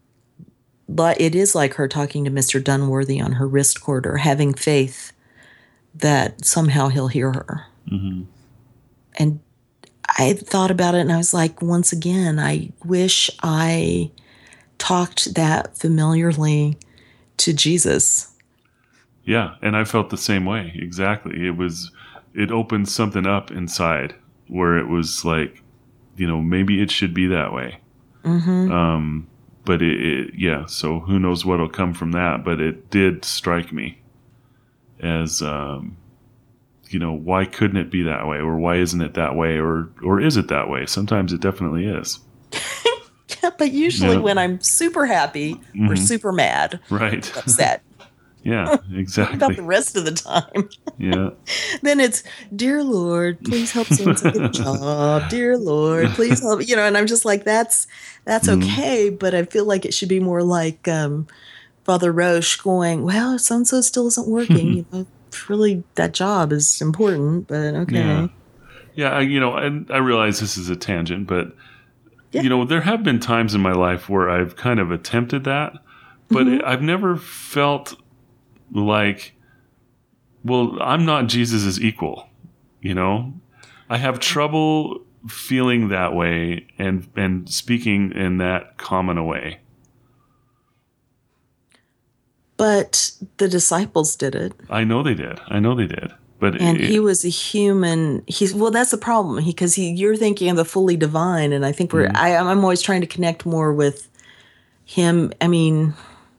it is like her talking to Mister Dunworthy on her wrist cord, or having faith that somehow he'll hear her. Mm-hmm. And I thought about it, and I was like, once again, I wish I talked that familiarly to Jesus. Yeah, and I felt the same way. Exactly. It was, it opened something up inside where it was like, you know, maybe it should be that way. Mm-hmm. Um, but it, it, yeah, so who knows what'll come from that, but it did strike me as, um, you know, why couldn't it be that way? Or why isn't it that way? Or, or is it that way? Sometimes it definitely is. Yeah, but usually yeah. when I'm super happy mm-hmm. or super mad, right, upset. Yeah, exactly. About the rest of the time. Yeah. Then it's, dear Lord, please help someone get a job. Dear Lord, please help. You know, and I'm just like, that's that's mm-hmm. okay, but I feel like it should be more like um, Father Roche going, well, so-and-so still isn't working. You know, really, that job is important, but okay. Yeah, yeah I, you know, and I realize this is a tangent, but, yeah. you know, there have been times in my life where I've kind of attempted that, but mm-hmm. it, I've never felt like, well, I'm not Jesus's equal, you know? I have trouble feeling that way and and speaking in that common a way. But the disciples did it. I know they did. I know they did. But and it, he was a human. He's well. That's the problem. Because he, he, you're thinking of the fully divine, and I think we're. Mm-hmm. I, I'm always trying to connect more with him. I mean,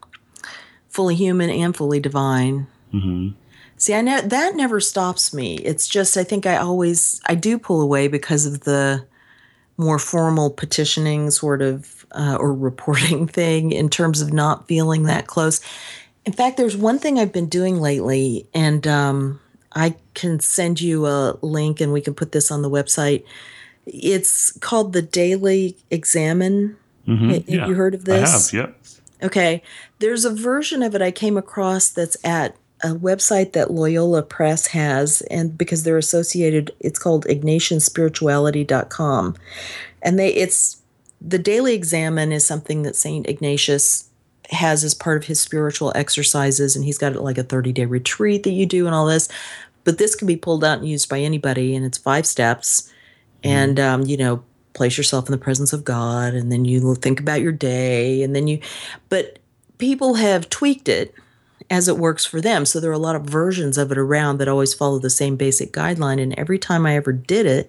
fully human and fully divine. Mm-hmm. See, I know that never stops me. It's just I think I always I do pull away because of the more formal petitioning sort of uh, or reporting thing in terms of not feeling that close. In fact, there's one thing I've been doing lately, and um, I can send you a link, and we can put this on the website. It's called the Daily Examen. Mm-hmm. Have yeah. you heard of this? I have. Yep. Okay. There's a version of it I came across that's at a website that Loyola Press has, and because they're associated, it's called ignatian spirituality dot com. And they, it's, the Daily Examen is something that Saint Ignatius has as part of his spiritual exercises, and he's got like a thirty-day retreat that you do and all this. But this can be pulled out and used by anybody, and it's five steps. Mm-hmm. And, um, you know, place yourself in the presence of God, and then you think about your day, and then you, but people have tweaked it as it works for them. So there are a lot of versions of it around that always follow the same basic guideline. And every time I ever did it,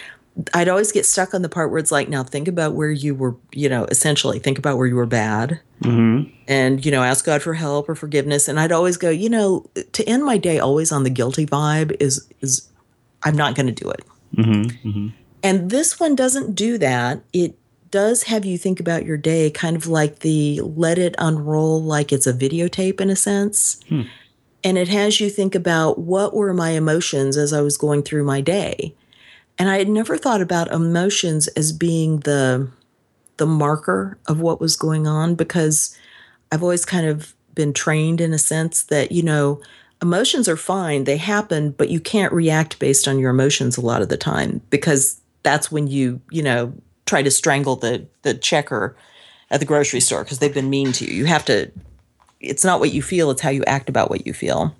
I'd always get stuck on the part where it's like, now think about where you were, you know, essentially think about where you were bad mm-hmm. and, you know, ask God for help or forgiveness. And I'd always go, you know, to end my day always on the guilty vibe is, is I'm not going to do it. Mm-hmm. Mm-hmm. And this one doesn't do that. It does have you think about your day kind of like the let it unroll like it's a videotape in a sense. Hmm. And it has you think about what were my emotions as I was going through my day. And I had never thought about emotions as being the the marker of what was going on, because I've always kind of been trained in a sense that, you know, emotions are fine, they happen, but you can't react based on your emotions a lot of the time, because that's when you, you know, try to strangle the the checker at the grocery store because they've been mean to you. You have to, it's not what you feel, it's how you act about what you feel.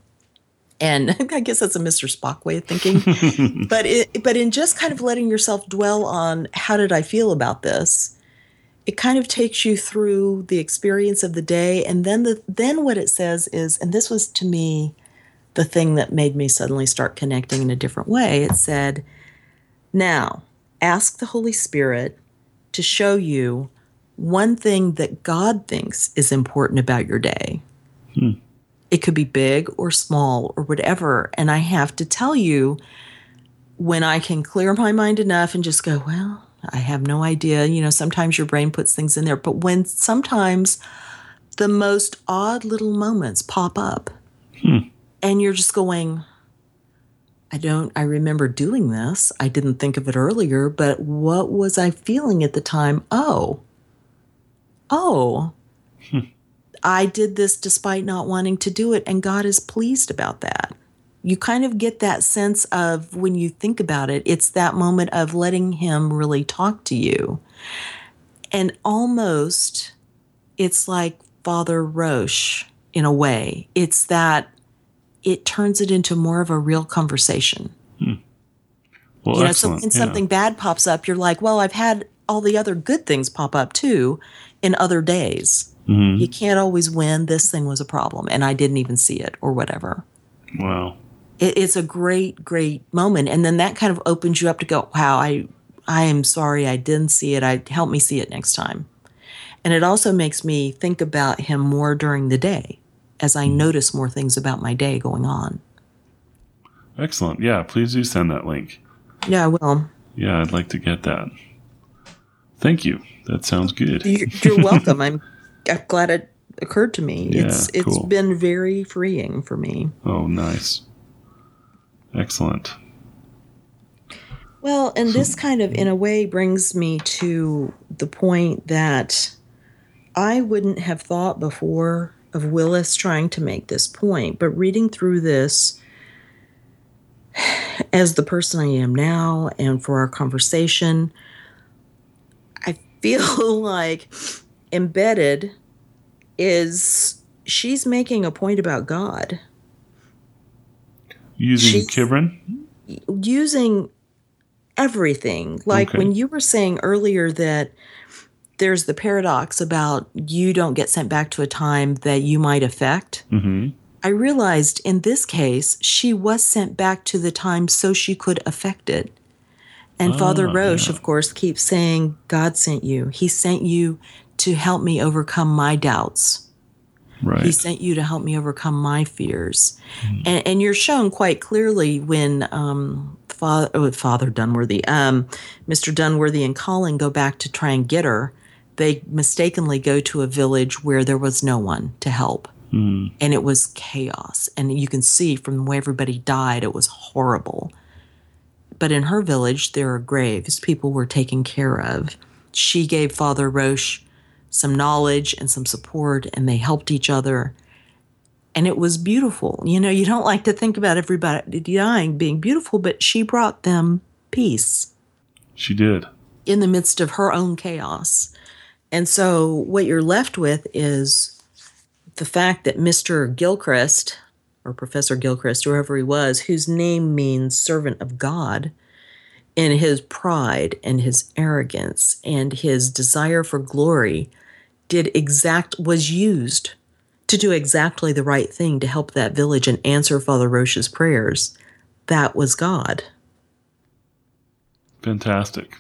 And I guess that's a Mister Spock way of thinking. but it, but in just kind of letting yourself dwell on how did I feel about this, it kind of takes you through the experience of the day. And then the then what it says is, and this was to me the thing that made me suddenly start connecting in a different way. It said, now, ask the Holy Spirit to show you one thing that God thinks is important about your day. Hmm. It could be big or small or whatever. And I have to tell you, when I can clear my mind enough and just go, well, I have no idea. You know, sometimes your brain puts things in there, but when sometimes the most odd little moments pop up Hmm. and you're just going, I don't, I remember doing this. I didn't think of it earlier, but what was I feeling at the time? Oh, oh, Hmm. I did this despite not wanting to do it. And God is pleased about that. You kind of get that sense of, when you think about it, it's that moment of letting him really talk to you. And almost it's like Father Roche in a way. It's that it turns it into more of a real conversation. Hmm. Well, You know, excellent. so when Yeah. something bad pops up, you're like, well, I've had all the other good things pop up too in other days. Mhm. You can't always win. This thing was a problem and I didn't even see it or whatever. Wow. It, it's a great, great moment. And then that kind of opens you up to go, wow, I, I am sorry I didn't see it. I help me see it next time. And it also makes me think about him more during the day as I notice more things about my day going on. Excellent. Yeah, please do send that link. Yeah, well, Yeah, I'd like to get that. Thank you. That sounds good. you're, you're welcome. I'm, I'm glad it occurred to me. Yeah, it's it's cool. been very freeing for me. Oh, nice. Excellent. Well, and this kind of, in a way, brings me to the point that I wouldn't have thought before of Willis trying to make this point, but reading through this as the person I am now and for our conversation, I feel like embedded is she's making a point about God. Using She's- Kivrin? Using everything. Like Okay. when you were saying earlier that there's the paradox about you don't get sent back to a time that you might affect. Mm-hmm. I realized in this case, she was sent back to the time so she could affect it. And Ah, Father Roche, yeah. of course, keeps saying, God sent you. He sent you to help me overcome my doubts. Right. He sent you to help me overcome my fears. Mm-hmm. And, and you're shown quite clearly when um, Father, oh, Father Dunworthy, um, Mister Dunworthy and Colin go back to try and get her. They mistakenly go to a village where there was no one to help. Mm. And it was chaos. And you can see from the way everybody died, it was horrible. But in her village, there are graves. People were taken care of. She gave Father Roche some knowledge and some support, and they helped each other. And it was beautiful. You know, you don't like to think about everybody dying being beautiful, but she brought them peace She did. in the midst of her own chaos. And so what you're left with is the fact that Mister Gilchrist, or Professor Gilchrist, whoever he was, whose name means servant of God, in his pride and his arrogance and his desire for glory, did exact was used to do exactly the right thing to help that village and answer Father Roche's prayers. That was God. Fantastic.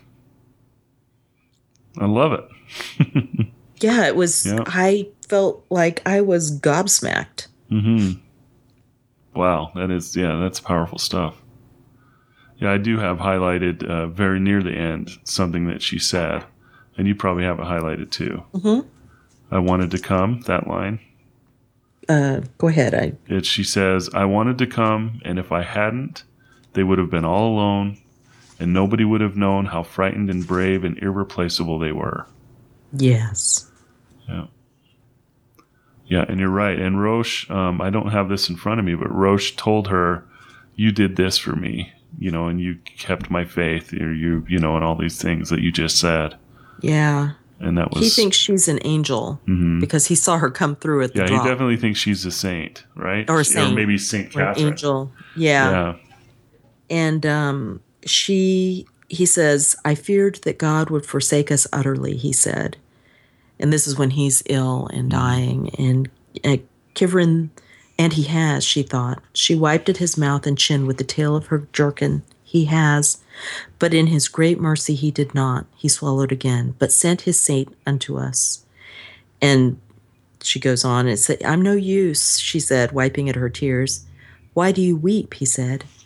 I love it. Yeah, it was, Yeah. I felt like I was gobsmacked. Mm-hmm. Wow, that is, yeah, that's powerful stuff. Yeah, I do have highlighted uh, very near the end something that she said, and you probably have it highlighted too. Mm-hmm. I wanted to come, that line. Uh, go ahead. I It, she says, I wanted to come, and if I hadn't, they would have been all alone, and nobody would have known how frightened and brave and irreplaceable they were. yes. Yeah. Yeah, and you're right. And Roche, um, I don't have this in front of me, but Roche told her, you did this for me, you know, and you kept my faith, or you, you know, and all these things that you just said. Yeah. And that was... He thinks she's an angel Mhm. because he saw her come through at the Yeah, drop. he definitely thinks she's a saint, right? Or a She- saint. Or maybe Saint Or an Catherine. angel. Yeah. Yeah. And um, she, he says, I feared that God would forsake us utterly, he said. And this is when he's ill and dying. And uh, Kivrin, and he has, she thought. She wiped at his mouth and chin with the tail of her jerkin. He has. But in his great mercy he did not. He swallowed again, but sent his saint unto us. And she goes on and said, I'm no use, she said, wiping at her tears. Why do you weep? He said.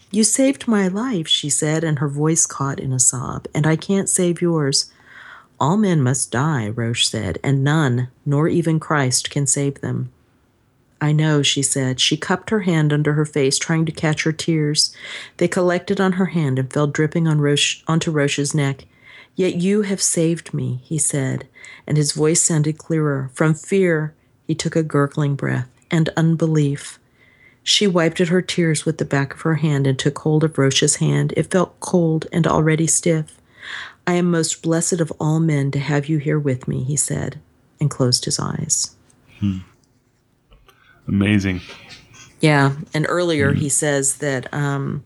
You saved my life, she said, and her voice caught in a sob, and I can't save yours. All men must die, Roche said, and none, nor even Christ, can save them. I know, she said. She cupped her hand under her face, trying to catch her tears. They collected on her hand and fell dripping on Roche, onto Roche's neck. Yet you have saved me, he said, and his voice sounded clearer. From fear, he took a gurgling breath, and unbelief. She wiped at her tears with the back of her hand and took hold of Roche's hand. It felt cold and already stiff. I am most blessed of all men to have you here with me, he said, and closed his eyes. Hmm. Amazing. Yeah, and earlier hmm. he says that um,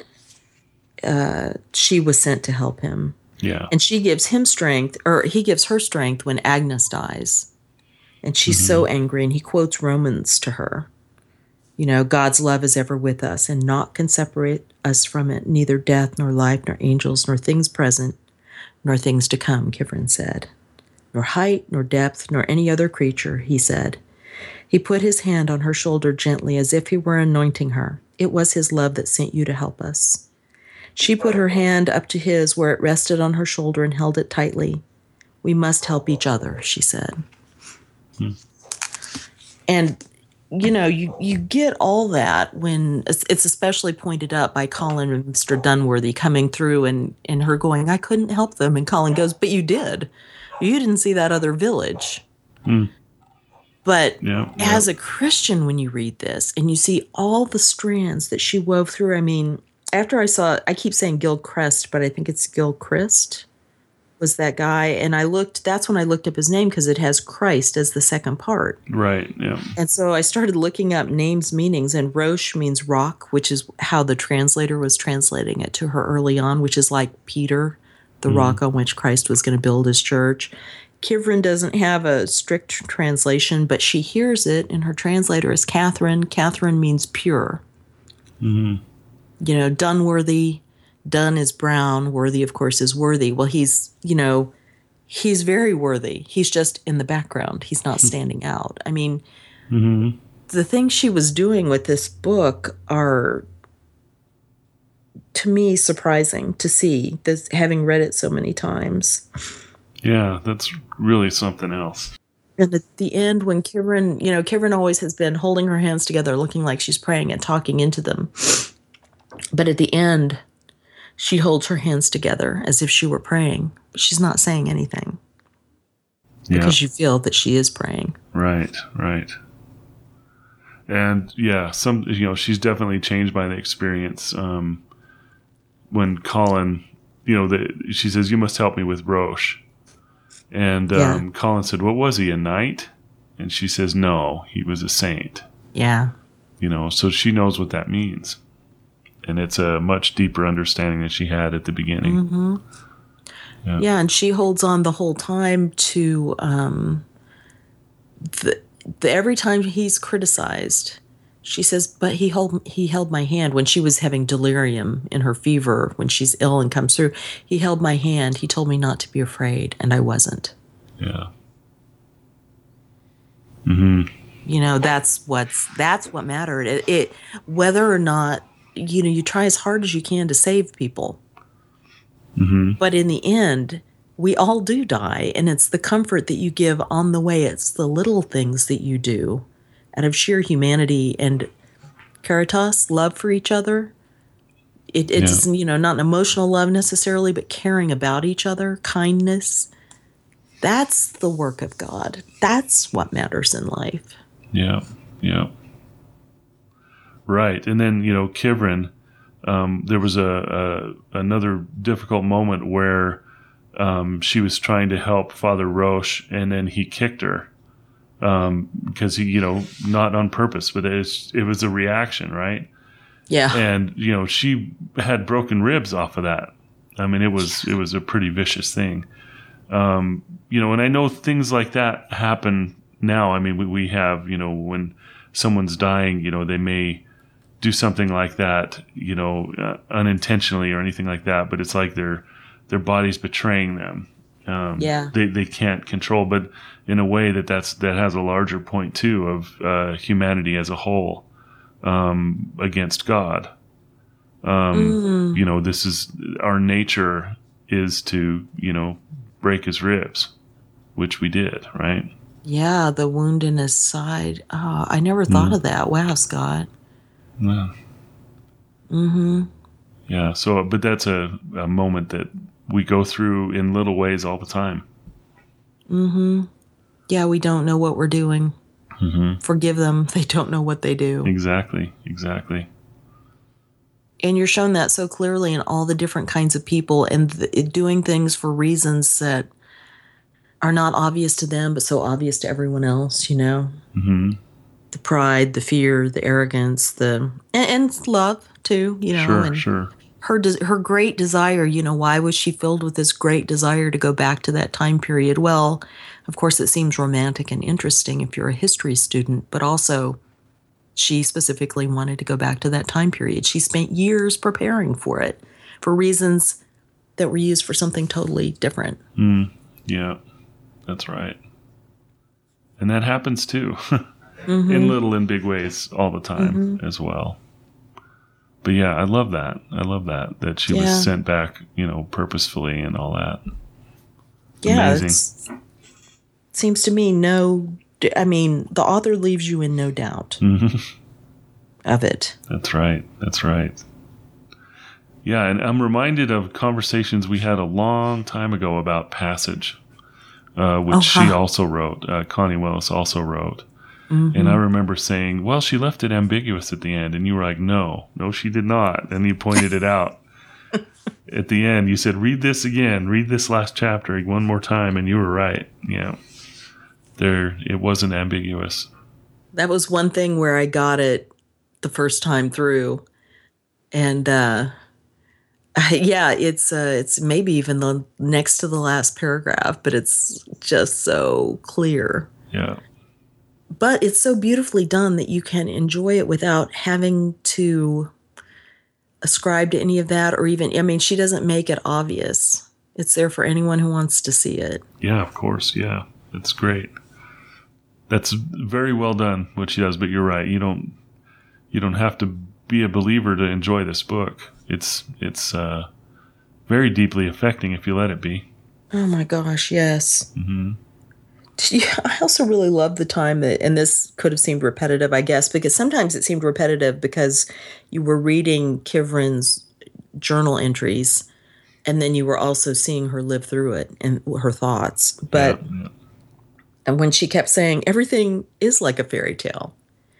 uh, she was sent to help him. Yeah. And she gives him strength, or he gives her strength when Agnes dies. And she's mm-hmm. so angry, and he quotes Romans to her. You know, God's love is ever with us, and naught can separate us from it, neither death, nor life, nor angels, nor things present, nor things to come, Kivrin said. Nor height, nor depth, nor any other creature, he said. He put his hand on her shoulder gently, as if he were anointing her. It was his love that sent you to help us. She put her hand up to his where it rested on her shoulder and held it tightly. We must help each other, she said. Hmm. And you know, you, you get all that when it's especially pointed up by Colin and Mister Dunworthy coming through and, and her going, I couldn't help them. And Colin goes, but you did. You didn't see that other village. Mm. But yeah, yeah. as a Christian, when you read this and you see all the strands that she wove through, I mean, after I saw, I keep saying Gilchrist, but I think it's Gilchrist was that guy. And I looked, that's when I looked up his name because it has Christ as the second part. Right, yeah. And so I started looking up names' meanings, and Roche means rock, which is how the translator was translating it to her early on, which is like Peter, the mm. rock on which Christ was going to build his church. Kivrin doesn't have a strict translation, but she hears it in her translator as Catherine. Catherine means pure. Mm-hmm. You know, Dunworthy, Dun is brown, worthy, of course, is worthy. Well, he's, you know, he's very worthy. He's just in the background. He's not standing out. I mean, mm-hmm. the things she was doing with this book are, to me, surprising to see, this, having read it so many times. Yeah, that's really something else. And at the end, when Kivrin, you know, Kivrin always has been holding her hands together, looking like she's praying and talking into them. But at the end, she holds her hands together as if she were praying. She's not saying anything. Yeah. Because you feel that she is praying. Right, right. And yeah, some you know, she's definitely changed by the experience. Um, when Colin, you know, the, she says, you must help me with Roche. And um, yeah. Colin said, what was he, a knight? And she says, no, he was a saint. Yeah. You know, so she knows what that means. And it's a much deeper understanding than she had at the beginning. Mm-hmm. Yeah. yeah, and she holds on the whole time to um, the, the every time he's criticized, she says, but he held he held my hand when she was having delirium in her fever, when she's ill and comes through. He held my hand. He told me not to be afraid, and I wasn't. Yeah. Mm-hmm. You know, that's what's that's what mattered. It, it whether or not, you know, you try as hard as you can to save people. Mm-hmm. But in the end, we all do die, and it's the comfort that you give on the way. It's the little things that you do out of sheer humanity and caritas, love for each other. It, it's, yeah. you know, not an emotional love necessarily, but caring about each other, kindness. That's the work of God. That's what matters in life. Yeah, yeah. Right. And then, you know, Kivrin, um, there was a, a another difficult moment where um, she was trying to help Father Roche, and then he kicked her um, because he, you know, not on purpose, but it was, it was a reaction, right? Yeah. And, you know, she had broken ribs off of that. I mean, it was it was a pretty vicious thing. Um, you know, and I know things like that happen now. I mean, we, we have, you know, when someone's dying, you know, they may do something like that, you know, uh, unintentionally or anything like that, but it's like their their body's betraying them. Um, yeah, they they can't control, but in a way that that's that has a larger point too of uh, humanity as a whole um, against God. Um, Mm. You know, this is our nature is to, you know, break his ribs, which we did, right? Yeah, the wound in his side. Oh, I never thought Mm. of that. Wow, Scott. Yeah. Mm-hmm. Yeah. So, but that's a, a moment that we go through in little ways all the time. Mm-hmm. Yeah, we don't know what we're doing. Mm-hmm. Forgive them. They don't know what they do. Exactly. Exactly. And you're shown that so clearly in all the different kinds of people and th- doing things for reasons that are not obvious to them, but so obvious to everyone else, you know? Mm-hmm. The pride, the fear, the arrogance, the and, and love too, you know, Sure. and Sure. her des- her great desire, you know, why was she filled with this great desire to go back to that time period? Well, of course it seems romantic and interesting if you're a history student, but also she specifically wanted to go back to that time period. She spent years preparing for it for reasons that were used for something totally different. Mm. Yeah. That's right. And that happens too. Mm-hmm. In little and big ways all the time Mm-hmm. as well. But yeah, I love that. I love that, that she Yeah. was sent back, you know, purposefully and all that. Yeah, Amazing. it's, seems to me no, I mean, the author leaves you in no doubt Mm-hmm. of it. That's right. That's right. Yeah, and I'm reminded of conversations we had a long time ago about Passage, uh, which Oh, she huh. also wrote. Uh, Connie Willis also wrote. Mm-hmm. And I remember saying, well, she left it ambiguous at the end. And you were like, no, no, she did not. And you pointed it out. At the end, you said, read this again. Read this last chapter one more time. And you were right. Yeah. There, it wasn't ambiguous. That was one thing where I got it the first time through. And uh, yeah, it's uh, it's maybe even the next to the last paragraph, but it's just so clear. Yeah. But it's so beautifully done that you can enjoy it without having to ascribe to any of that or even, I mean, she doesn't make it obvious. It's there for anyone who wants to see it. Yeah, of course. Yeah. That's great. That's very well done, what she does. But you're right. You don't, you don't have to be a believer to enjoy this book. It's, it's uh, very deeply affecting if you let it be. Oh my gosh, yes. Mm-hmm. Yeah, I also really love the time that, and this could have seemed repetitive, I guess, because sometimes it seemed repetitive because you were reading Kivrin's journal entries and then you were also seeing her live through it and her thoughts. But Yeah, yeah. and when she kept saying everything is like a fairy tale,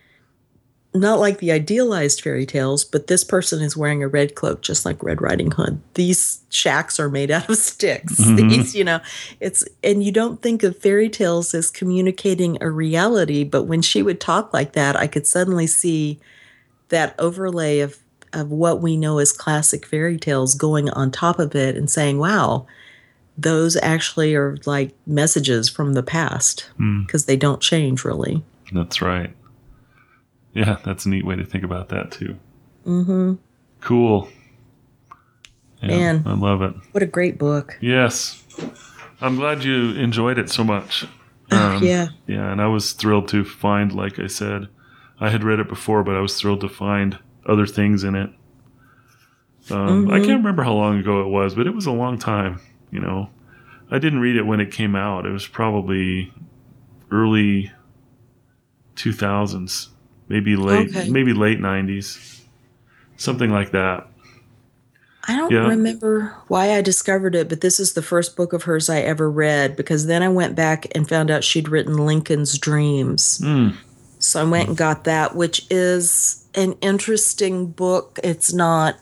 not like the idealized fairy tales, but this person is wearing a red cloak, just like Red Riding Hood. These shacks are made out of sticks. Mm-hmm. These, you know, it's, and you don't think of fairy tales as communicating a reality, but when she would talk like that, I could suddenly see that overlay of, of what we know as classic fairy tales going on top of it and saying, wow, those actually are like messages from the past because Mm. they don't change really. That's right. Yeah, that's a neat way to think about that too. Mm-hmm. Cool. Yeah, Man. I love it. What a great book. Yes. I'm glad you enjoyed it so much. Oh, yeah. Yeah, and I was thrilled to find, like I said, I had read it before, but I was thrilled to find other things in it. Um, I Mhm. can't remember how long ago it was, but it was a long time, you know. I didn't read it when it came out. It was probably early two thousands. Maybe late, Okay. maybe late nineties, something like that. I don't Yeah. remember why I discovered it, but this is the first book of hers I ever read because then I went back and found out she'd written Lincoln's Dreams. Mm. So I went and got that, which is an interesting book. It's not,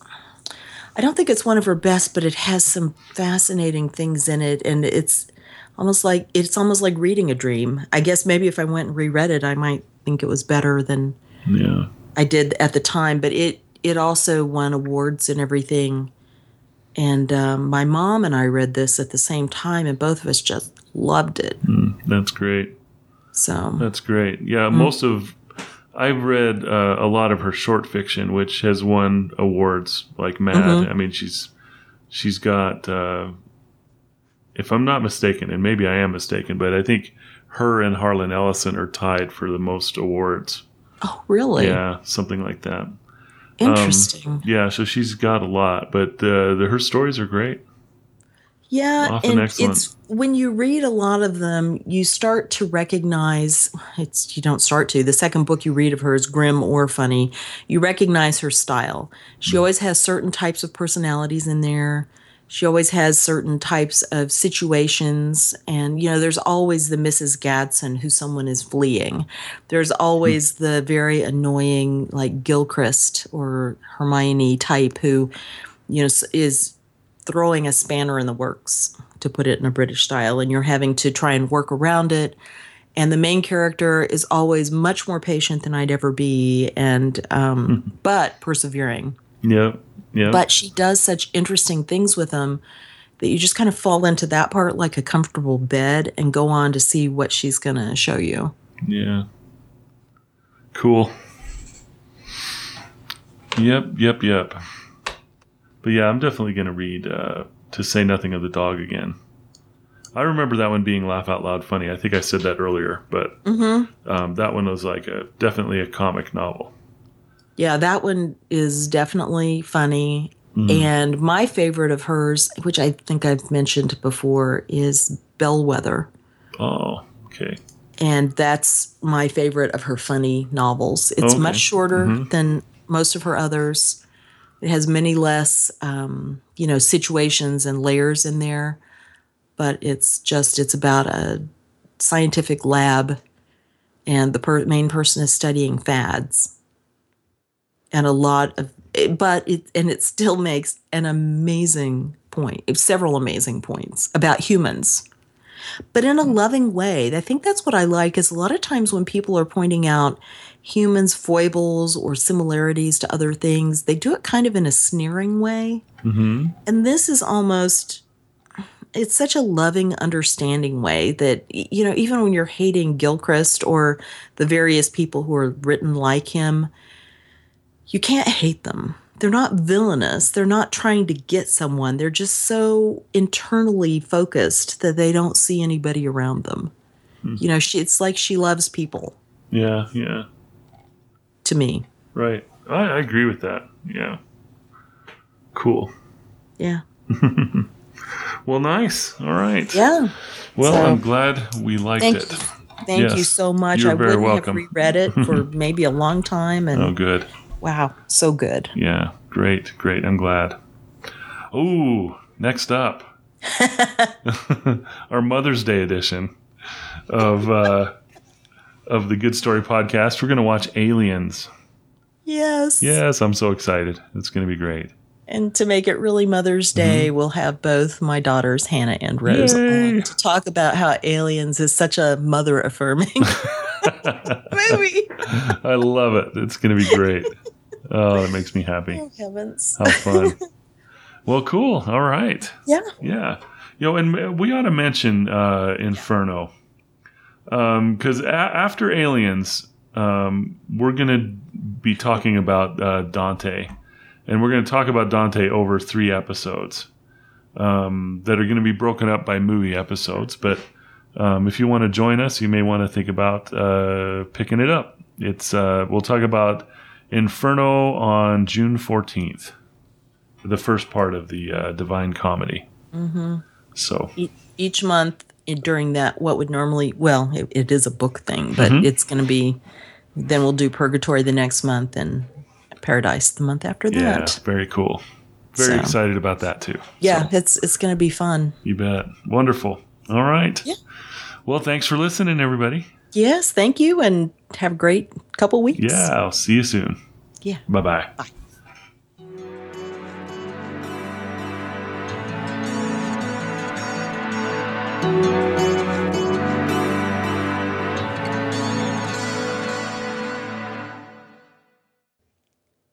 I don't think it's one of her best, but it has some fascinating things in it. And it's almost like, it's almost like reading a dream. I guess maybe if I went and reread it, I might think it was better than Yeah. I did at the time, but it it also won awards and everything. And um, my mom and I read this at the same time, and both of us just loved it. Mm, that's great. So That's great. Yeah, most of I've read uh, a lot of her short fiction, which has won awards like mad. Mhm. I mean, she's she's got, uh, if I'm not mistaken, and maybe I am mistaken, but I think her and Harlan Ellison are tied for the most awards. oh, really? Yeah, something like that. Interesting. Um, yeah, so she's got a lot, but uh, the, her stories are great. Yeah, Often and excellent. it's when you read a lot of them, you start to recognize it's you don't start to. The second book you read of her is grim or funny. You recognize her style. She always has certain types of personalities in there. She always has certain types of situations, and you know, there's always the Missus Gadsden who someone is fleeing. There's always the very annoying like Gilchrist or Hermione type who, you know, is throwing a spanner in the works, to put it in a British style, and you're having to try and work around it. And the main character is always much more patient than I'd ever be, and um, but persevering. Yep. Yep. But she does such interesting things with them that you just kind of fall into that part like a comfortable bed and go on to see what she's going to show you. Yeah. Cool. Yep, yep, yep. But yeah, I'm definitely going to read uh, To Say Nothing of the Dog again. I remember that one being laugh out loud funny. I think I said that earlier, but Mm-hmm. um, that one was like a definitely a comic novel. Yeah, that one is definitely funny. Mm. And my favorite of hers, which I think I've mentioned before, is Bellwether. Oh, okay. And that's my favorite of her funny novels. It's Okay. much shorter Mhm. than most of her others. It has many less, um, you know, situations and layers in there. But it's just, it's about a scientific lab, and the per- main person is studying fads. And a lot of, but it, and it still makes an amazing point, several amazing points about humans, but in a loving way. I think that's what I like, is a lot of times when people are pointing out humans' foibles or similarities to other things, they do it kind of in a sneering way. Mm-hmm. And this is almost, it's such a loving, understanding way that, you know, even when you're hating Gilchrist or the various people who are written like him, you can't hate them. They're not villainous. They're not trying to get someone. They're just so internally focused that they don't see anybody around them. Hmm. You know, she, it's like she loves people. Yeah, yeah. To me. Right. I, I agree with that. Yeah. Cool. Yeah. Well, nice. All right. Yeah. Well, so, I'm glad we liked thank it. You. Thank yes. you so much. You're I very wouldn't welcome. have reread it for maybe a long time. And oh, good. Wow, so good. Yeah, great, great. I'm glad. Ooh, next up, our Mother's Day edition of uh, of the Good Story podcast. We're going to watch Aliens. Yes. Yes, I'm so excited. It's going to be great. And to make it really Mother's Day, mm-hmm. we'll have both my daughters, Hannah and Rose, on to talk about how Aliens is such a mother-affirming movie. I love it. It's going to be great. Oh, it makes me happy. Oh, heavens. How fun. Well, cool. All right. Yeah. Yeah. You know, and we ought to mention uh, Inferno. Because um, a- after Aliens, um, we're going to be talking about uh, Dante. And we're going to talk about Dante over three episodes um, that are going to be broken up by movie episodes. But um, if you want to join us, you may want to think about uh, picking it up. It's uh, we'll talk about Inferno on June fourteenth, the first part of the uh, Divine Comedy. Mm-hmm. So e- each month during that, what would normally, well, it, it is a book thing, but mm-hmm. it's going to be, then we'll do Purgatory the next month and Paradise the month after that. Yeah, very cool. Very so, excited about that too. Yeah, so, it's it's going to be fun. You bet. Wonderful. All right. Yeah. Well, thanks for listening, everybody. Yes, thank you, and have a great couple weeks. Yeah, I'll see you soon. Yeah. Bye-bye. Bye. Thank you.